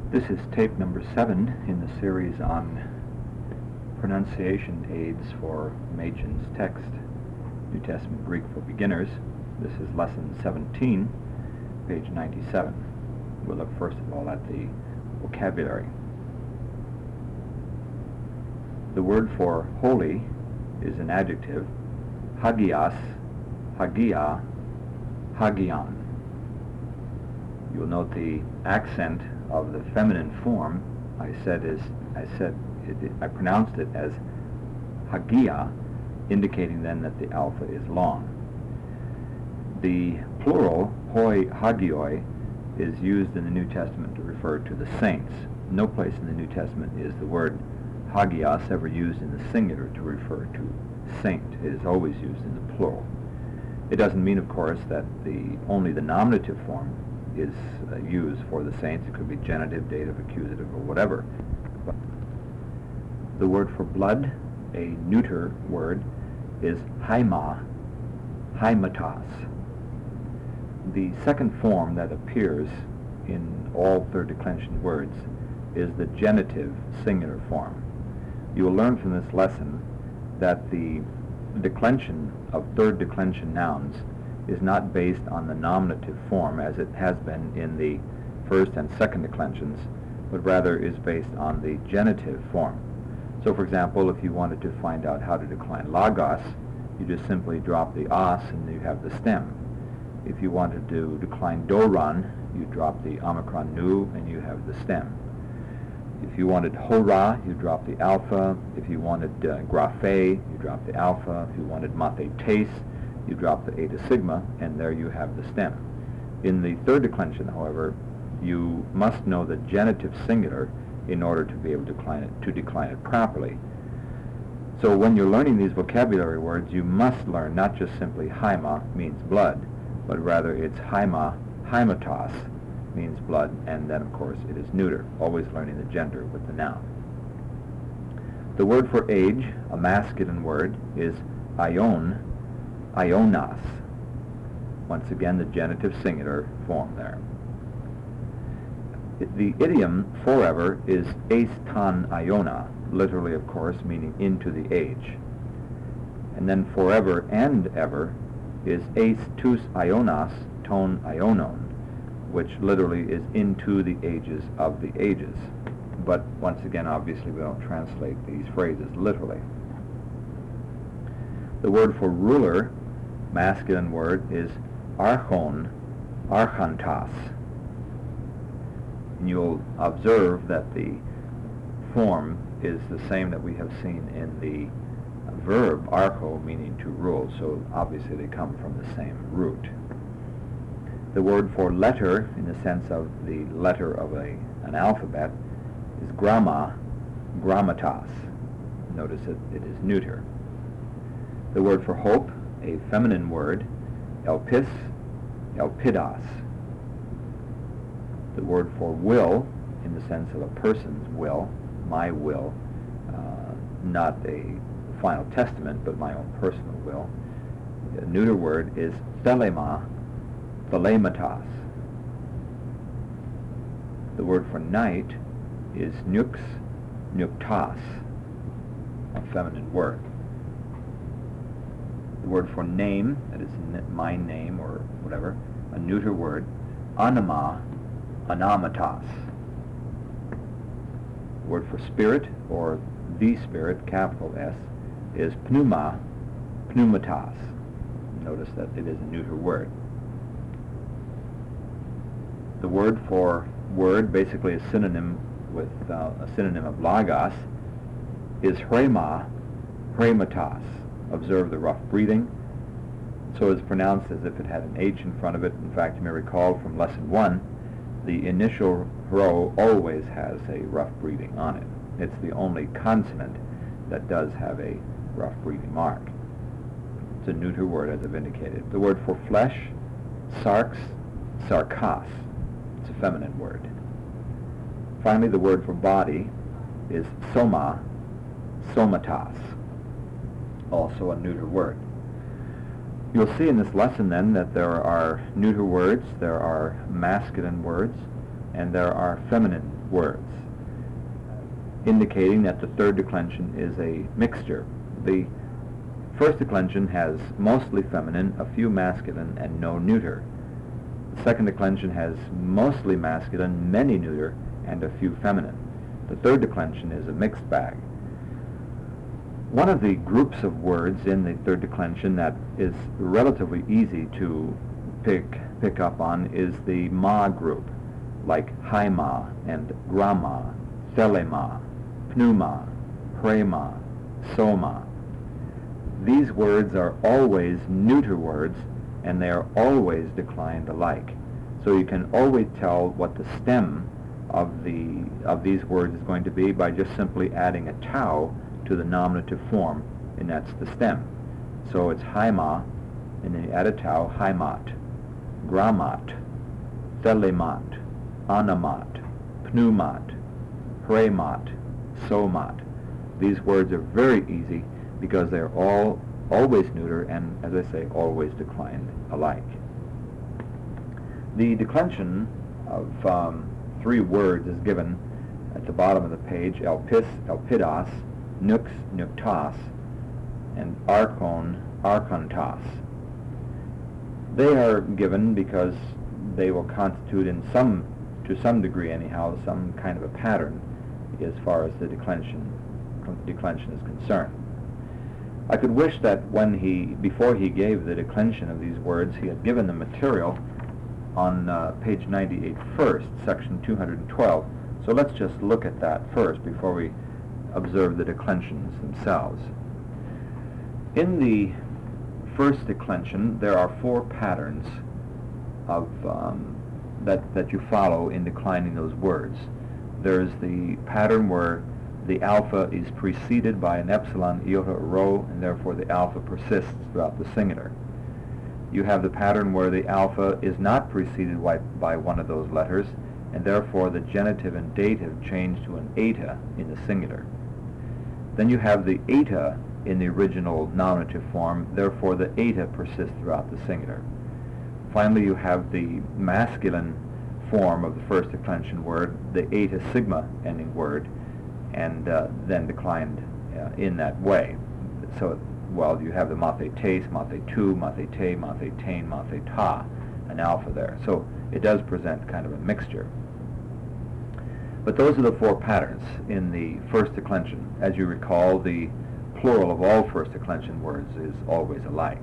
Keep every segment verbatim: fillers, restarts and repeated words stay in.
This is tape number seven in the series on pronunciation aids for Machen's text, New Testament Greek for Beginners. This is lesson seventeen, page ninety-seven. We'll look first of all at the vocabulary. The word for holy is an adjective, hagios, hagia, hagion. You'll note the accent of the feminine form. I said is I said it, it, I pronounced it as hagia, indicating then that the alpha is long. The plural hoi hagioi is used in the New Testament to refer to the saints. No place in the New Testament is the word hagios ever used in the singular to refer to saint. It is always used in the plural. It doesn't mean, of course, that the only the nominative form is uh, used for the saints. It could be genitive, dative, accusative, or whatever. But the word for blood, a neuter word, is haima, haimatos. The second form that appears in all third declension words is the genitive singular form. You will learn from this lesson that the declension of third declension nouns is not based on the nominative form as it has been in the first and second declensions, but rather is based on the genitive form. So, for example, if you wanted to find out how to decline lagos, you just simply drop the os and you have the stem. If you wanted to decline doron, you drop the omicron nu and you have the stem. If you wanted hora, you drop the alpha. If you wanted uh, graphe, you drop the alpha. If you wanted mathetes, you drop the eta sigma, and there you have the stem. In the third declension, however, you must know the genitive singular in order to be able to decline it, to decline it properly. So when you're learning these vocabulary words, you must learn not just simply haima means blood, but rather it's haima, haimatos means blood, and then of course it is neuter, always learning the gender with the noun. The word for age, a masculine word, is aion, aionas. Once again, the genitive singular form there. The idiom forever is eis ton aiona, literally, of course, meaning into the age. And then forever and ever is eis tous aionas ton aionon, which literally is into the ages of the ages. But once again, obviously, we don't translate these phrases literally. The word for ruler, masculine word, is archon, archantas. And you'll observe that the form is the same that we have seen in the verb archo, meaning to rule, so obviously they come from the same root. The word for letter, in the sense of the letter of a, an alphabet, is gramma, grammatos. Notice that it is neuter. The word for hope, a feminine word, elpis, elpidos. The word for will, in the sense of a person's will, my will, uh, not a final testament, but my own personal will. The neuter word is thelema, thelematos. The word for night is nux, nuktas, a feminine word. The word for name, that is my name or whatever, a neuter word, anima, anamatos. The word for spirit, or the spirit, capital S, is pneuma, pneumatos. Notice that it is a neuter word. The word for word, basically a synonym with uh, a synonym of lagos, is hrema, hrematos. Observe the rough breathing. So it's pronounced as if it had an H in front of it. In fact, you may recall from lesson one, the initial rho always has a rough breathing on it. It's the only consonant that does have a rough breathing mark. It's a neuter word, as I've indicated. The word for flesh, sarx, sarkos. It's a feminine word. Finally, the word for body is soma, somatos, also a neuter word. You'll see in this lesson then that there are neuter words, there are masculine words, and there are feminine words, indicating that the third declension is a mixture. The first declension has mostly feminine, a few masculine, and no neuter. The second declension has mostly masculine, many neuter, and a few feminine. The third declension is a mixed bag. One of the groups of words in the third declension that is relatively easy to pick pick up on is the ma group, like haima and grama, thelema, pneuma, prema, soma. These words are always neuter words, and they are always declined alike. So you can always tell what the stem of the of these words is going to be by just simply adding a tau to the nominative form, and that's the stem. So it's haima, and then you add a tau, haimat, gramat, thelemat, anamat, pneumat, premat, somat. These words are very easy because they're all always neuter and, as I say, always declined alike. The declension of um, three words is given at the bottom of the page: elpis, elpidas, nux, nuktas, and archon, archontas. They are given because they will constitute in some, to some degree anyhow, some kind of a pattern as far as the declension, declension is concerned. I could wish that when he, before he gave the declension of these words, he had given the material on uh, page ninety-eight first, section two hundred twelve. So let's just look at that first before we observe the declensions themselves. In the first declension, there are four patterns of um, that that you follow in declining those words. There's the pattern where the alpha is preceded by an epsilon, iota, or rho, and therefore the alpha persists throughout the singular. You have the pattern where the alpha is not preceded by, by one of those letters, and therefore the genitive and dative change to an eta in the singular. Then you have the eta in the original nominative form, therefore the eta persists throughout the singular. Finally, you have the masculine form of the first declension word, the eta sigma ending word, and uh, then declined uh, in that way. So, well, you have the mathe tes, mathe tu, mathe te, mathe tain, mathe ta, an alpha there. So it does present kind of a mixture. But those are the four patterns in the first declension. As you recall, the plural of all first declension words is always alike.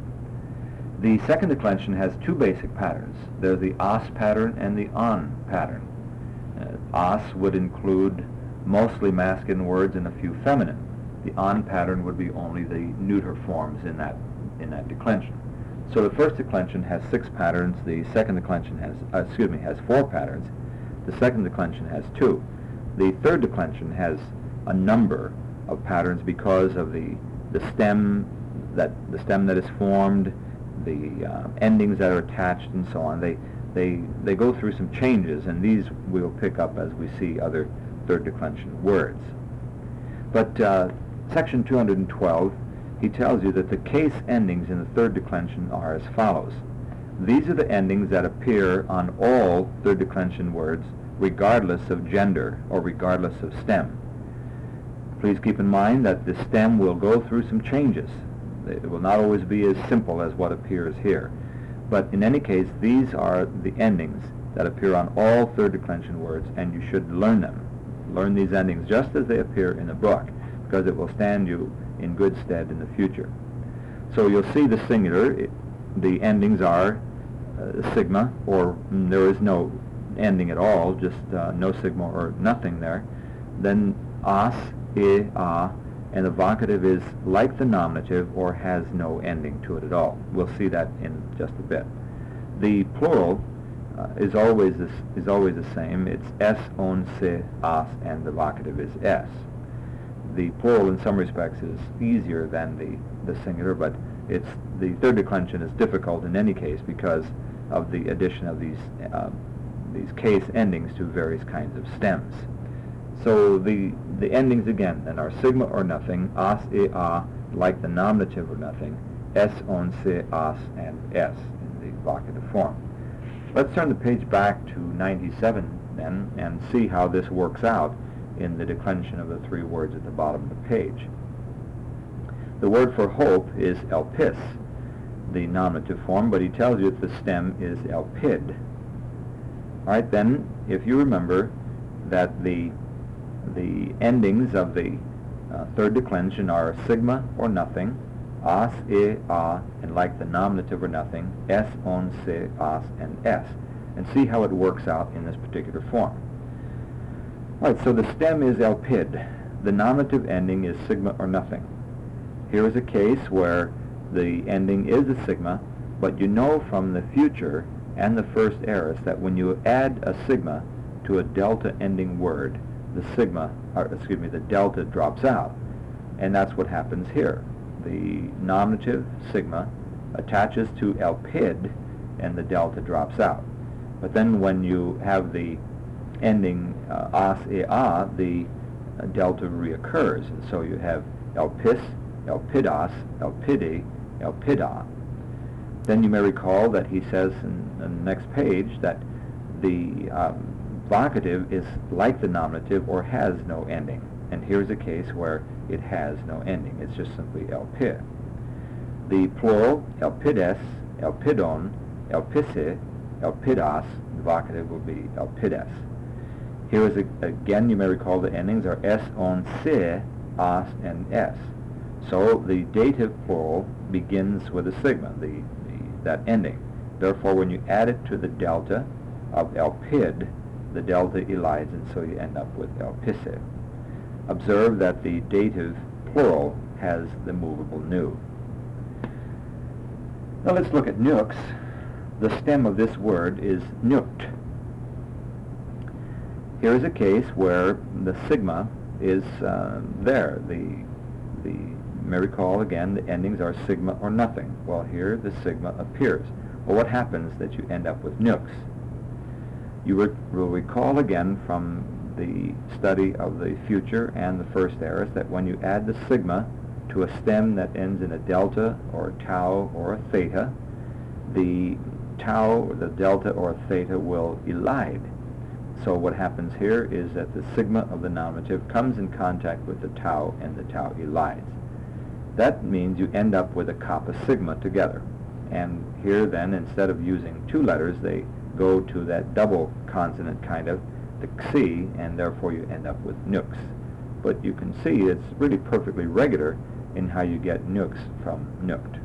The second declension has two basic patterns. They're the as pattern and the on pattern. Uh, as would include mostly masculine words and a few feminine. The on pattern would be only the neuter forms in that in that declension. So the first declension has six patterns. The second declension has, uh, excuse me, has four patterns. The second declension has two. The third declension has a number of patterns because of the the stem that the stem that is formed, the uh, endings that are attached, and so on. They they they go through some changes, and these we'll pick up as we see other third declension words. But uh, section two hundred twelve, he tells you that the case endings in the third declension are as follows. These are the endings that appear on all third declension words, regardless of gender or regardless of stem. Please keep in mind that the stem will go through some changes. It will not always be as simple as what appears here. But in any case, these are the endings that appear on all third declension words, and you should learn them. Learn these endings just as they appear in the book, because it will stand you in good stead in the future. So you'll see the singular, it, the endings are uh, sigma, or mm, there is no ending at all, just uh, no sigma or nothing there. Then as, e, a, and the vocative is like the nominative or has no ending to it at all. We'll see that in just a bit. The plural uh, is always this, is always the same. It's es, on, se, as, and the vocative is es. The plural in some respects is easier than the, the singular, but it's the third declension is difficult in any case because of the addition of these uh, these case endings to various kinds of stems. So the the endings again then are sigma or nothing, as, e, a, like the nominative or nothing, es, on, se, as, and es in the vocative form. Let's turn the page back to ninety-seven then and see how this works out in the declension of the three words at the bottom of the page. The word for hope is elpis, the nominative form, but he tells you that the stem is elpid. All right, then, if you remember that the the endings of the uh, third declension are sigma or nothing, as, e, a, and like the nominative or nothing, s, on, se, as, and s, and see how it works out in this particular form. All right, so the stem is elpid. The nominative ending is sigma or nothing. Here is a case where the ending is a sigma, but you know from the future and the first aorist that when you add a sigma to a delta ending word, the sigma, or excuse me, the delta drops out. And that's what happens here. The nominative, sigma, attaches to elpid, and the delta drops out. But then when you have the ending uh, as, e, a, the uh, delta reoccurs. And so you have elpis, elpidas, elpide, elpida. Then you may recall that he says in, in the next page that the um, vocative is like the nominative or has no ending. And here's a case where it has no ending. It's just simply elpid. The plural, elpides, elpidon, elpisse, elpidas, the vocative will be elpides. Here is a, again, you may recall the endings are s, on, se, as, and s. So the dative plural begins with a sigma, the, the, that ending. Therefore, when you add it to the delta of elpid, the delta elides, and so you end up with elpisse. Observe that the dative plural has the movable nu. Now let's look at nux. The stem of this word is nuct. Here is a case where the sigma is uh, there. The, the, you may recall again, the endings are sigma or nothing. Well, here the sigma appears. Well, what happens that you end up with nux? You re will recall again from the study of the future and the first aorist that when you add the sigma to a stem that ends in a delta or a tau or a theta, the tau, the delta, or a theta will elide. So what happens here is that the sigma of the nominative comes in contact with the tau and the tau elides. That means you end up with a kappa sigma together. And here then, instead of using two letters, they go to that double consonant kind of, the xi, and therefore you end up with nux. But you can see it's really perfectly regular in how you get nux from nuct.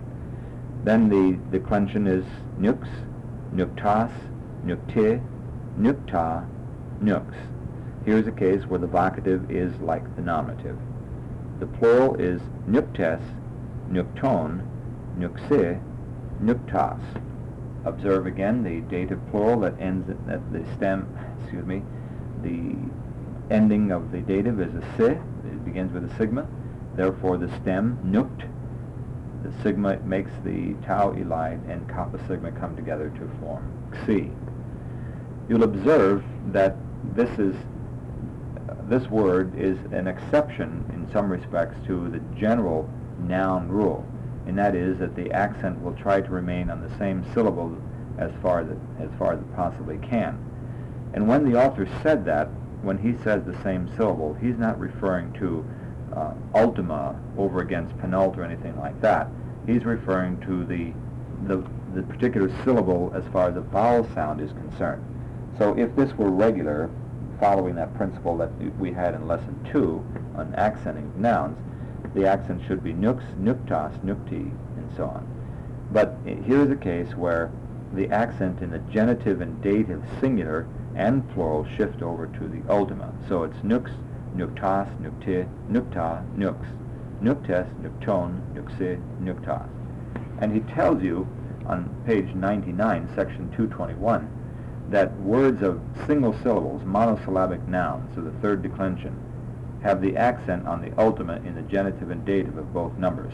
Then the declension is nux, nuctas, nucte, nucta, nux. Here's a case where the vocative is like the nominative. The plural is nuctes, nucton, nuxe, nuctas. Observe again the dative plural that ends at the stem, excuse me, the ending of the dative is a se, it begins with a sigma, therefore the stem, nuct, the sigma makes the tau elide and kappa sigma come together to form xi. You'll observe that this is, uh, this word is an exception in some respects to the general noun rule. And that is that the accent will try to remain on the same syllable as far as it, as far as it possibly can. And when the author said that, when he says the same syllable, he's not referring to uh, ultima over against penult or anything like that. He's referring to the, the, the particular syllable as far as the vowel sound is concerned. So if this were regular, following that principle that we had in lesson two on accenting nouns, the accent should be nux, nuctas, nucti, and so on. But here's a case where the accent in the genitive and dative singular and plural shift over to the ultima. So it's nux, nuctas, nucti, nucta, nux, nuctes, nucton, nuxe, nuctas. And he tells you on page ninety-nine, section two twenty-one, that words of single syllables, monosyllabic nouns, so the third declension, have the accent on the ultima in the genitive and dative of both numbers.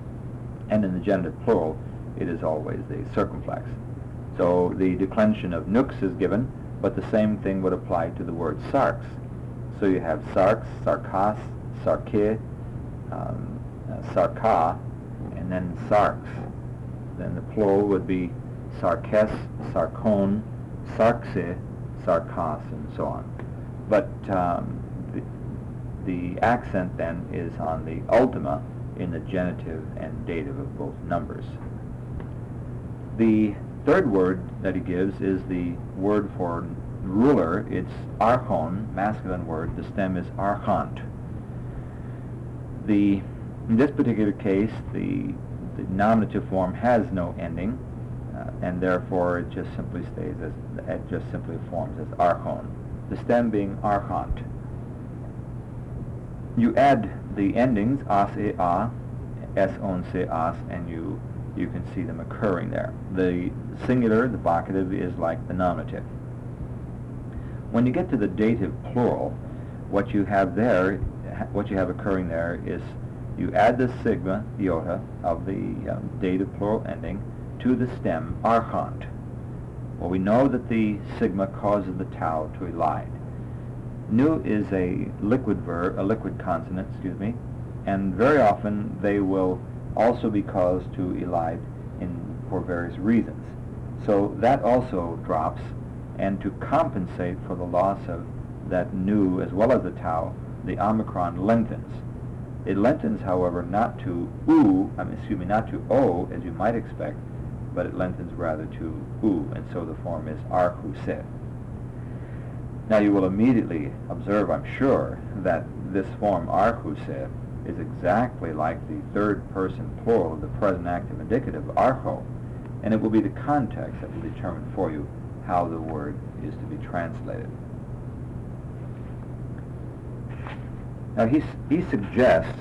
And in the genitive plural, it is always the circumflex. So the declension of nux is given, but the same thing would apply to the word sarx. So you have sarx, sarkas, sarke, um, uh, sarka, and then sarx. Then the plural would be sarkes, sarkon, sarxe, sarkas, and so on. But um, the, the accent then is on the ultima in the genitive and dative of both numbers. The third word that he gives is the word for ruler. It's archon, masculine word. The stem is archont. The, in this particular case, the, the nominative form has no ending, uh, and therefore it just simply stays as, it just simply forms as archon. The stem being archont. You add the endings as, e, a, s, on, se, as, and you you can see them occurring there. The singular, the vocative, is like the nominative. When you get to the dative plural, what you have there, what you have occurring there is you add the sigma, iota, of the um, dative plural ending to the stem archont. Well, we know that the sigma causes the tau to elide. Nu is a liquid verb, a liquid consonant, excuse me, and very often they will also be caused to elide in, for various reasons. So that also drops, and to compensate for the loss of that nu as well as the tau, the omicron lengthens. It lengthens, however, not to u, I mean, excuse me, not to o, as you might expect, but it lengthens rather to u, and so the form is archuse. Now you will immediately observe, I'm sure, that this form archuse is exactly like the third person plural of the present active indicative, archo, and it will be the context that will determine for you how the word is to be translated. Now he, he suggests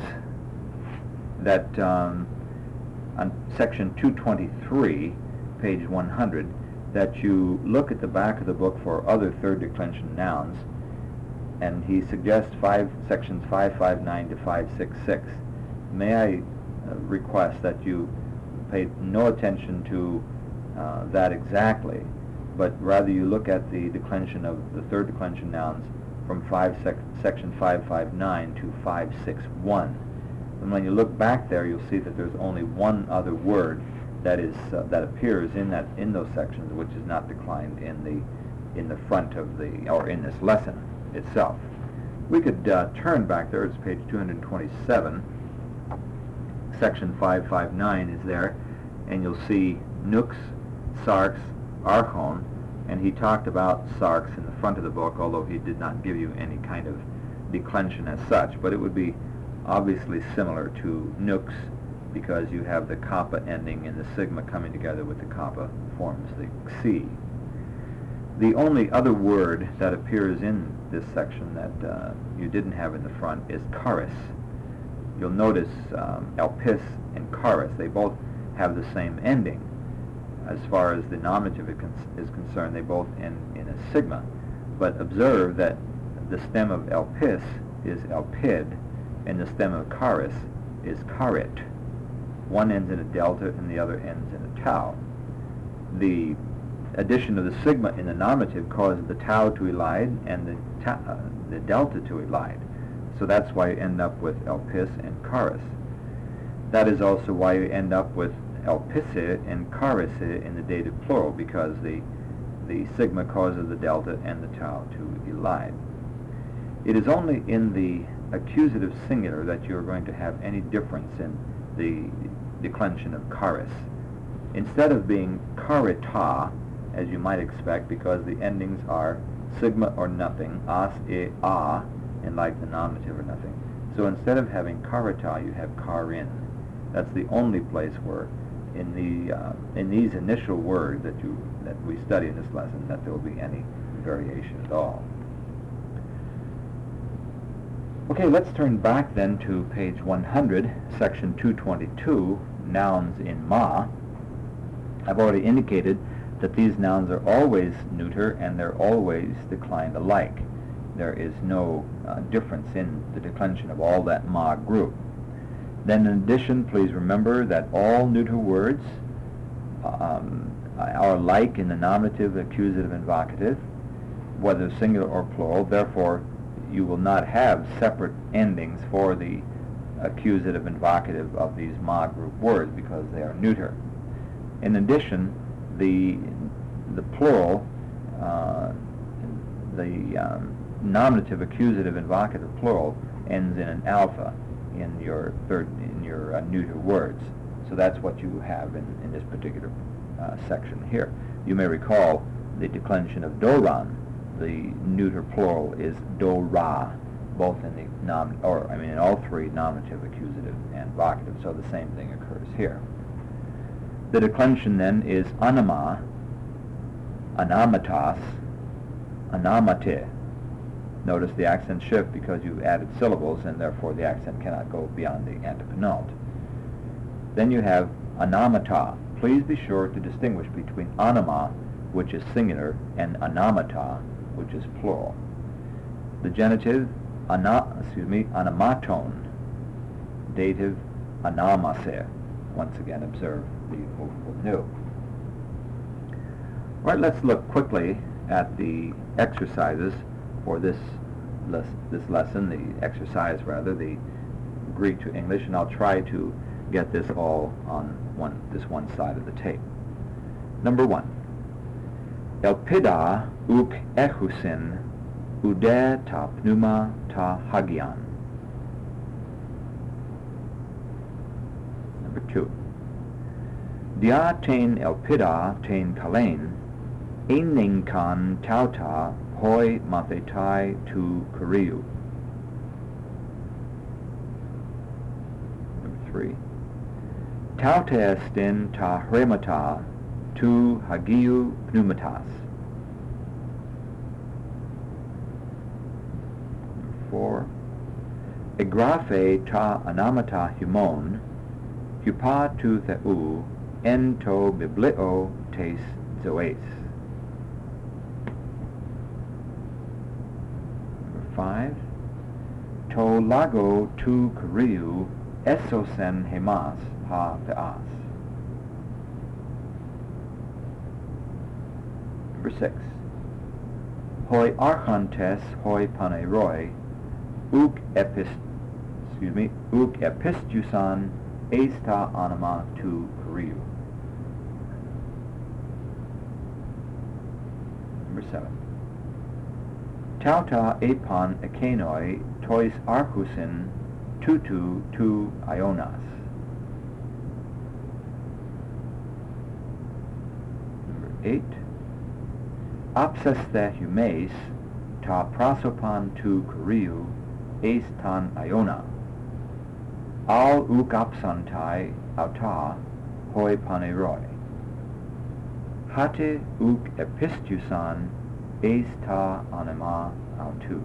that um, on section two twenty-three, page one hundred, that you look at the back of the book for other third declension nouns, and he suggests five sections five fifty-nine to five sixty-six. May I uh, request that you pay no attention to uh, that exactly, but rather you look at the declension of the third declension nouns from five sec section five fifty-nine to five sixty-one. And when you look back there, you'll see that there's only one other word that is uh, that appears in that in those sections, which is not declined in the in the front of the or in this lesson itself. We could uh, turn back there. It's page two hundred twenty-seven. Section five fifty-nine is there, and you'll see nux, sarx, archon, and he talked about sarx in the front of the book, although he did not give you any kind of declension as such, but it would be obviously similar to nux, because you have the kappa ending and the sigma coming together with the kappa forms the xi. The only other word that appears in this section that uh, you didn't have in the front is charis. You'll notice um, elpis and charis, they both have the same ending. As far as the nominative is concerned, they both end in a sigma. But observe that the stem of elpis is elpid, and the stem of charis is charit. One ends in a delta and the other ends in a tau. The addition of the sigma in the nominative causes the tau to elide and the, ta uh, the delta to elide. So that's why you end up with elpis and charis. That is also why you end up with elpisse and charisse in the dative plural, because the, the sigma causes the delta and the tau to elide. It is only in the accusative singular that you are going to have any difference in the declension of charis. Instead of being charita, as you might expect, because the endings are sigma or nothing, as, e, a, and like the nominative or nothing. So instead of having charita, you have charin. That's the only place where, in the uh, in these initial words that you that we study in this lesson, that there will be any variation at all. Okay, let's turn back then to page one hundred, section two twenty-two, nouns in ma. I've already indicated that these nouns are always neuter and they're always declined alike. There is no uh, difference in the declension of all that ma group. Then in addition, please remember that all neuter words um, are alike in the nominative, accusative, and vocative, whether singular or plural. Therefore, you will not have separate endings for the accusative and vocative of these ma group words because they are neuter. In addition, the the plural, uh, the um, nominative, accusative, and vocative plural ends in an alpha in your third in your uh, neuter words. So that's what you have in, in this particular uh, section here. You may recall the declension of doran. The neuter plural is do-ra, both in the nom or I mean in all three, nominative, accusative, and vocative. So the same thing occurs here. The declension then is anama, anamatas, anamate. Notice the accent shift because you added syllables, and therefore the accent cannot go beyond the antepenult. Then you have anamata. Please be sure to distinguish between anama, which is singular, and anamata, which is plural. The genitive, ana, excuse me, anamaton. Dative, anamase. Once again, observe the movable nu. All right, let's look quickly at the exercises for this les this lesson, the exercise rather, the Greek to English, and I'll try to get this all on one this one side of the tape. Number one. Elpida uk echusin ude ta pneuma ta hagian. Number two. Dia ten elpida ten kalein eininkan tauta hoi mathetai tu kuriu. Number three. Tauta estin ta hremata tu hagiu pneumatas. Number four. Egraphe ta anamata humon hupa tu theu en to biblio tes zoes. Number five. To lago tu kuriu esosen hemas ha theas. Number six. Hoi archontes hoi paneiroi uk epist excuse me uk epistusan eista anima tu kuriu. Number seven. Tauta epon ekenoi tois archusin tutu tu ionas. Number eight. Apseste humes ta prasopan tu kuriu eis tan iona. Al uk apsantai auta hoi paneiroi. Hate uk epistusan eis ta anima autu.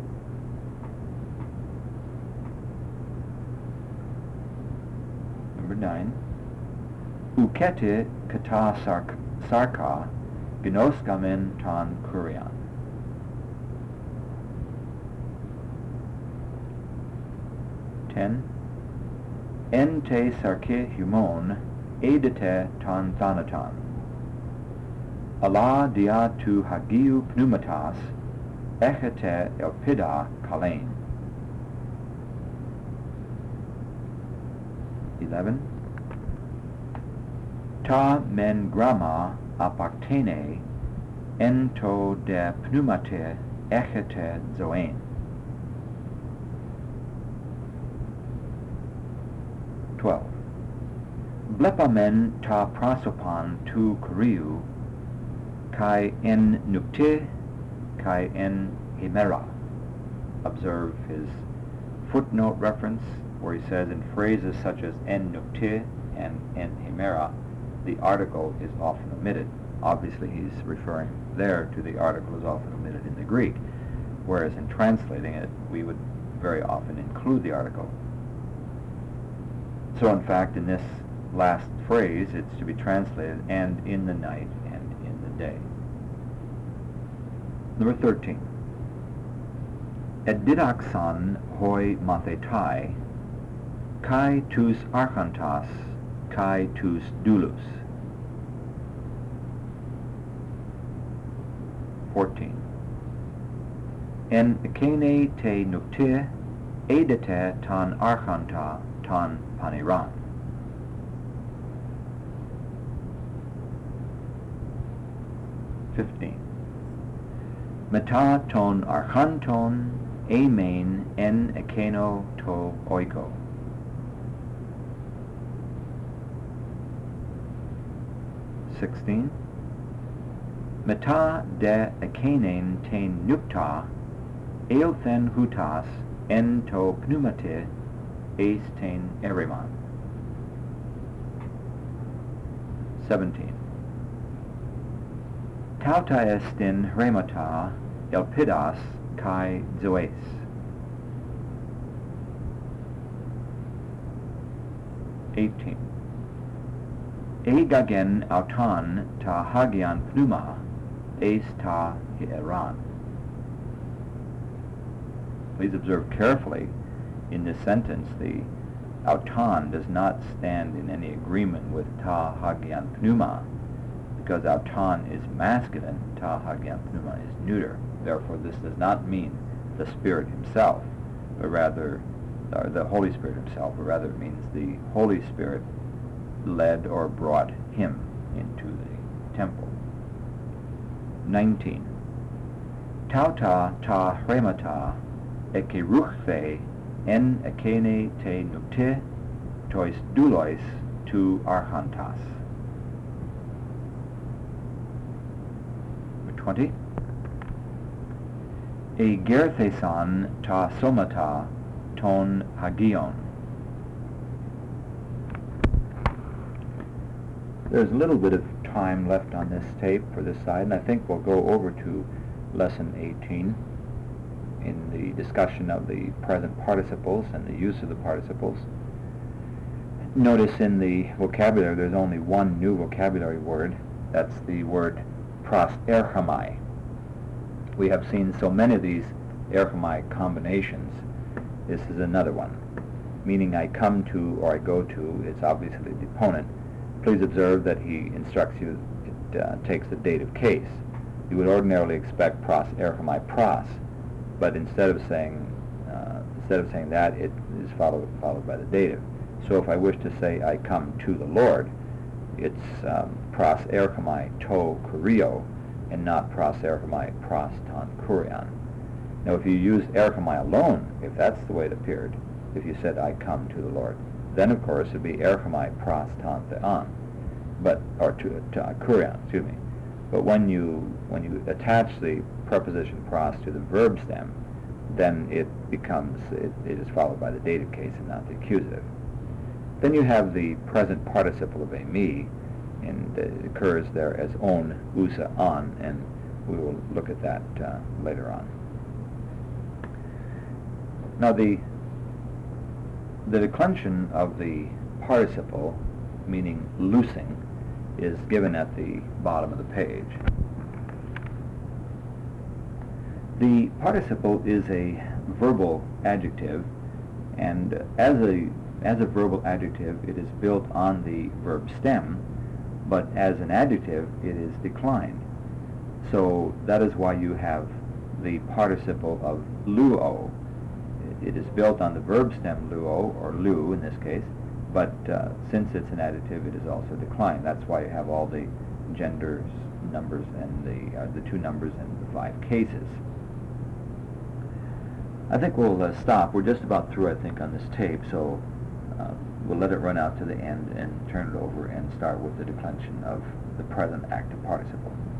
Number nine. Ukete kata sark sarka gnoskamen tan kurian. Ten. En te sarke humon edite tan thanaton. Allah dia tu hagiu pneumatas echete elpida kalein. Eleven. Ta men gramma apactene ento de pneumate echete zoen. Twelve. Blepamen ta prasopan tu kuriu kai en nukte kai en hemera. Observe his footnote reference where he says in phrases such as en nukte and en hemera, the article is often omitted. Obviously he's referring there to the article is often omitted in the Greek, whereas in translating it we would very often include the article. So in fact in this last phrase it's to be translated and in the night and in the day. Number thirteen. Et didaxon hoi mathetai kai tus archontas kai tus doulos. Fourteen. En ekene te nukte edete tan archonta tan paneran. fifteen. Meta ton archanton amen en ekeno to oiko. sixteen. Meta de ekenen ten nukta eothen hutas en to pneumate eis ten eriman. seventeen. Tauta estin remata elpidas kai zoes. eighteen. Eigagen autan ta hagian pneuma eis ta hieran. Please observe carefully in this sentence the autan does not stand in any agreement with ta hagian pneuma, because autan is masculine, ta hagian pneuma is neuter. Therefore this does not mean the Spirit himself, but rather or the Holy Spirit himself, but rather it means the Holy Spirit led or brought him into the temple. nineteen. Tauta ta hremata ekiruchve en ekene te nukte tois doulois tu archantas. twenty. E gerthesan ta somata ton hagion. There's a little bit of time left on this tape for this side, and I think we'll go over to lesson eighteen in the discussion of the present participles and the use of the participles. Notice in the vocabulary there's only one new vocabulary word. That's the word pros erchomai. We have seen so many of these erchomai combinations. This is another one, meaning I come to or I go to. It's obviously the deponent. Please observe that he instructs you, it uh, takes the dative case. You would ordinarily expect pros erchomai pros, but instead of saying uh, instead of saying that, it is followed followed by the dative. So if I wish to say I come to the Lord, it's um, pros erchomai to kurio, and not pros erchomai pros ton kurion. Now if you use erchomai alone, if that's the way it appeared, if you said I come to the Lord, then of course it would be erchomai pros ton theon, but or to, to uh, kurion, excuse me. But when you when you attach the preposition pros to the verb stem, then it becomes it, it is followed by the dative case and not the accusative. Then you have the present participle of emi, and it occurs there as on, usa, on, and we will look at that uh, later on. Now the the declension of the participle, meaning loosing, is given at the bottom of the page. The participle is a verbal adjective, and as a as a verbal adjective it is built on the verb stem, but as an adjective it is declined. So that is why you have the participle of luo. It is built on the verb stem luo, or lu in this case, but uh, since it's an adjective it is also declined. That's why you have all the genders, numbers, and the, uh, the two numbers in the five cases. I think we'll uh, stop. We're just about through, I think, on this tape, so uh, we'll let it run out to the end and turn it over and start with the declension of the present active participle.